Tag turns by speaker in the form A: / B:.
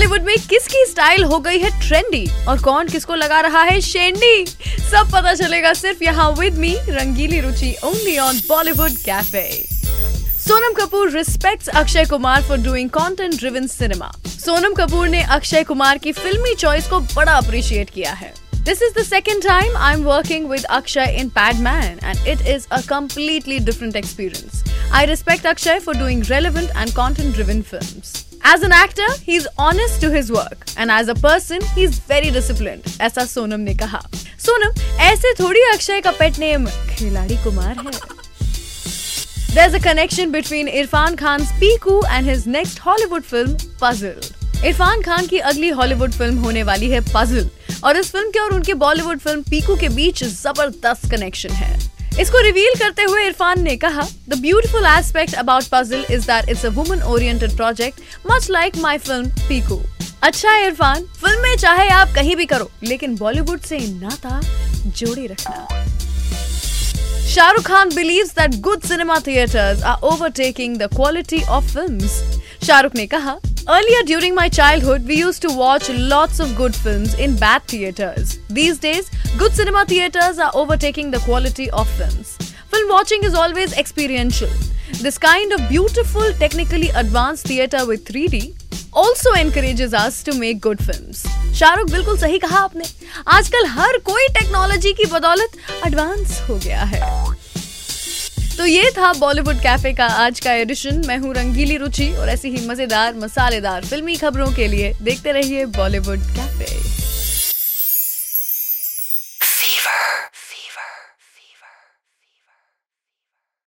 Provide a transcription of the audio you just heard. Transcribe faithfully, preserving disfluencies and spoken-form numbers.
A: बॉलीवुड में किसकी स्टाइल हो गई है ट्रेंडी और कौन किसको लगा रहा है शेंडी, सब पता चलेगा सिर्फ यहाँ with me Rangeeli Ruchi only on Bollywood cafe. Sonam Kapoor respects Akshay Kumar for doing content driven cinema. Sonam Kapoor ने अक्षय कुमार की फिल्मी चॉइस को बड़ा अप्रिशिएट किया है। This is the second time I'm working with Akshay in Padman and it is a completely different experience. I respect Akshay for doing relevant and content-driven films. As an actor, he's honest to his work and as a person, he's very disciplined. ऐसा सोनम ने कहा। सोनम, ऐसे थोड़ी अक्षय का pet name खिलाड़ी कुमार है। There's a connection between Irfan Khan's Piku and his next Hollywood film, Puzzle. Irfan Khan की अगली हॉलीवुड फिल्म होने वाली है पजल और इस फिल्म के और उनके बॉलीवुड फिल्म पीकू के बीच जबरदस्त कनेक्शन है। इसको रिवील करते हुए इरफान ने कहा, the beautiful aspect about puzzle is that it's a woman oriented project much like my film Piku. अच्छा है इरफान, फिल्म में चाहे आप कहीं भी करो लेकिन बॉलीवुड से नाता जोड़े रखना। Shahrukh Khan believes that good cinema theaters are overtaking the quality of films. Shahrukh ने कहा, earlier during my childhood, we used to watch lots of good films in bad theaters. These days, good cinema theaters are overtaking the quality of films. Film watching is always experiential. This kind of beautiful, technically advanced theater with three D also encourages us to make good films. Shahrukh, बिल्कुल सही कहा आपने। आजकल हर कोई technology की बदौलत advance हो गया है। तो ये था बॉलीवुड कैफे का आज का एडिशन। मैं हूँ रंगीली रुचि और ऐसी ही मजेदार मसालेदार फिल्मी खबरों के लिए देखते रहिए बॉलीवुड कैफे।